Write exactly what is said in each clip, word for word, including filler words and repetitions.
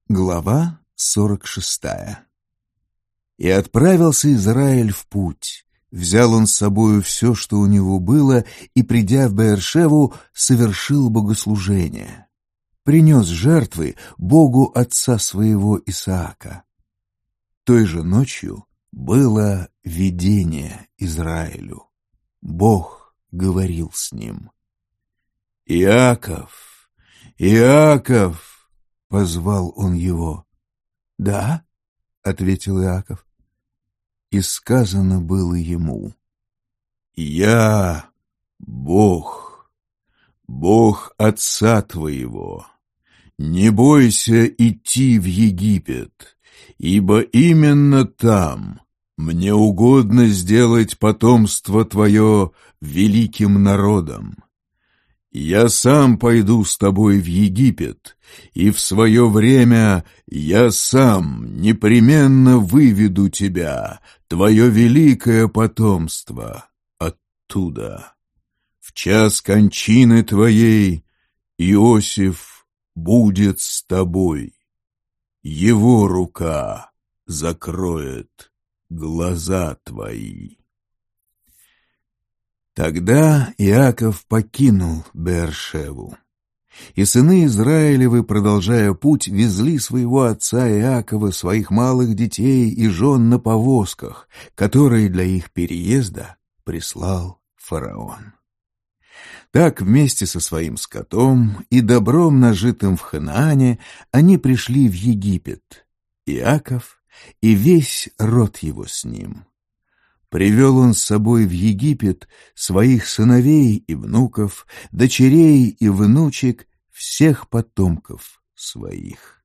Глава сорок шестая. И отправился Израиль в путь. Взял он с собою все, что у него было, и, придя в Беэр-шеву, совершил богослужение. Принес жертвы Богу отца своего Исаака. Той же ночью было видение Израилю. Бог говорил с ним. «Иаков! Иаков!» — позвал он его. «Да», — ответил Иаков. И сказано было ему: «Я Бог, Бог отца твоего. Не бойся идти в Египет, ибо именно там мне угодно сделать потомство твое великим народом. Я сам пойду с тобой в Египет, и в свое время я сам непременно выведу тебя, твое великое потомство, оттуда. В час кончины твоей Иосиф будет с тобой. Его рука закроет глаза твои». Тогда Иаков покинул Беэр-шеву. И сыны Израилевы, продолжая путь, везли своего отца Иакова, своих малых детей и жен на повозках, которые для их переезда прислал фараон. Так вместе со своим скотом и добром, нажитым в Ханаане, они пришли в Египет, Иаков и весь род его с ним. Привел он с собой в Египет своих сыновей и внуков, дочерей и внучек, всех потомков своих.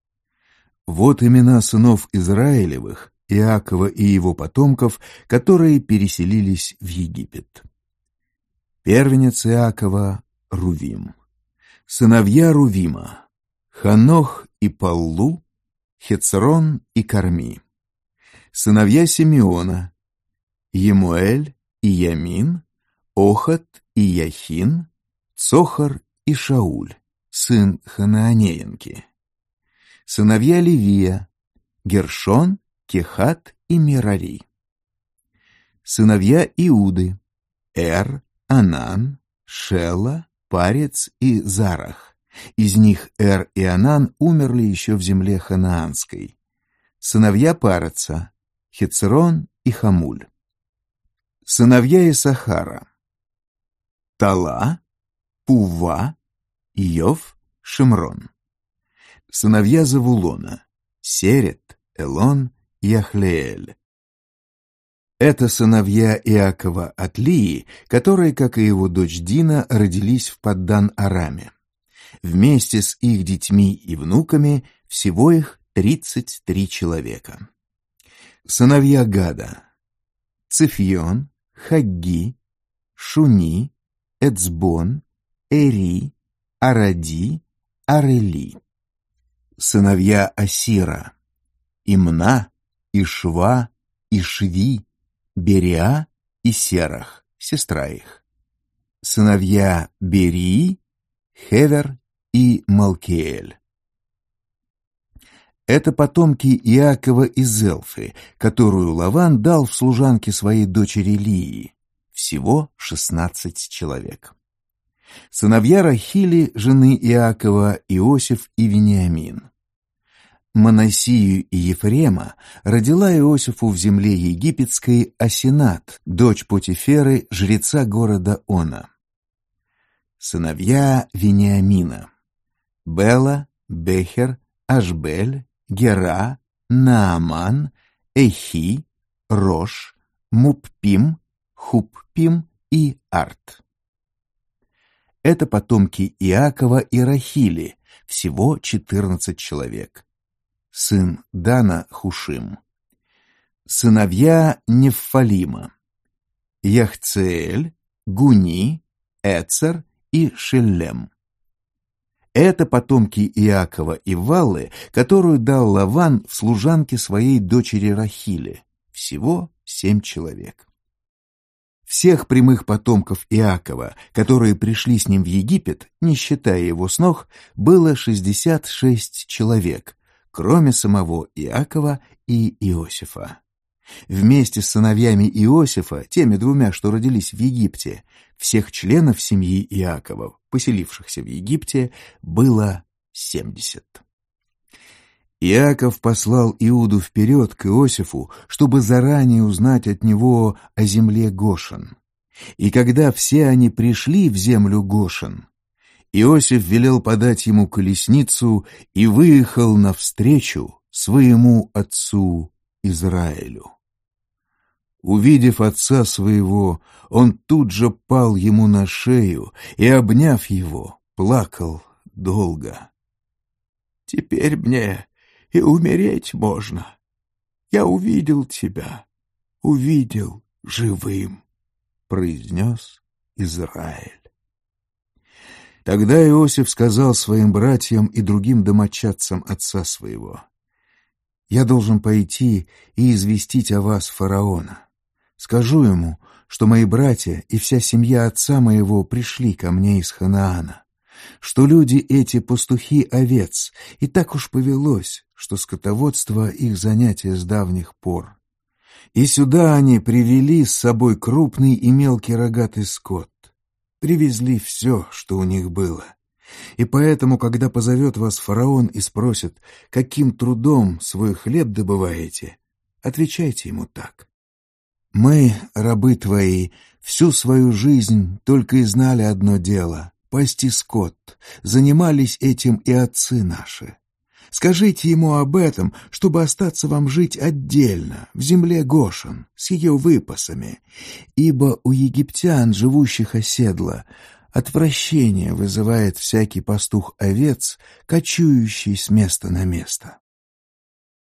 Вот имена сынов Израилевых, Иакова и его потомков, которые переселились в Египет. Первенец Иакова — Рувим. Сыновья Рувима — Ханох и Паллу, Хецрон и Карми. Сыновья Симеона — Емуэль и Ямин, Охат и Яхин, Цохар и Шауль, сын Ханаанеянки. Сыновья Левия — Гершон, Кехат и Мерари. Сыновья Иуды — Эр, Анан, Шела, Парец и Зарах. Из них Эр и Анан умерли еще в земле ханаанской. Сыновья Пареца — Хецрон и Хамуль. Сыновья Исахара — Тала, Пува, Иов, Шимрон. Сыновья Завулона — Серет, Элон, Яхлеэль. Это сыновья Иакова от Лии, которые, как и его дочь Дина, родились в Паддан-Араме. Вместе с их детьми и внуками всего их тридцать три человека. Сыновья Гада — Цифьон, Хагги, Шуни, Эцбон, Эри, Аради, Арели. Сыновья Асира — Имна, Ишва, Ишви, Бериа и Серах, сестра их. Сыновья Берии — Хевер и Малкиэль. Это потомки Иакова из Зелфы, которую Лаван дал в служанке своей дочери Лии. Всего шестнадцать человек. Сыновья Рахили, жены Иакова, Иосиф и Вениамин. Манассию и Ефрема родила Иосифу в земле египетской Асинат, дочь Потиферы, жреца города Она. Сыновья Вениамина: Бела, Бехер, Ашбель, Гера, Нааман, Эхи, Рош, Муппим, Хуппим и Арт. Это потомки Иакова и Рахили, всего четырнадцать человек. Сын Дана — Хушим. Сыновья Неффалима: Яхцеэль, Гуни, Эцер и Шеллем. Это потомки Иакова и Валлы, которую дал Лаван в служанке своей дочери Рахили. Всего семь человек. Всех прямых потомков Иакова, которые пришли с ним в Египет, не считая его снох, было шестьдесят шесть человек, кроме самого Иакова и Иосифа. Вместе с сыновьями Иосифа, теми двумя, что родились в Египте, всех членов семьи Иакова, поселившихся в Египте, было семьдесят. Иаков послал Иуду вперед к Иосифу, чтобы заранее узнать от него о земле Гошен. И когда все они пришли в землю Гошен, Иосиф велел подать ему колесницу и выехал навстречу своему отцу Израилю. Увидев отца своего, он тут же пал ему на шею и, обняв его, плакал долго. «Теперь мне и умереть можно. Я увидел тебя, увидел живым», — произнес Израиль. Тогда Иосиф сказал своим братьям и другим домочадцам отца своего: «Я должен пойти и известить о вас фараона. Скажу ему, что мои братья и вся семья отца моего пришли ко мне из Ханаана, что люди эти пастухи овец, и так уж повелось, что скотоводство — их занятие с давних пор. И сюда они привели с собой крупный и мелкий рогатый скот, привезли все, что у них было. И поэтому, когда позовет вас фараон и спросит, каким трудом свой хлеб добываете, отвечайте ему так: мы, рабы твои, всю свою жизнь только и знали одно дело — пасти скот, занимались этим и отцы наши. Скажите ему об этом, чтобы остаться вам жить отдельно, в земле Гошен, с ее выпасами, ибо у египтян, живущих оседло, отвращение вызывает всякий пастух овец, кочующий с места на место.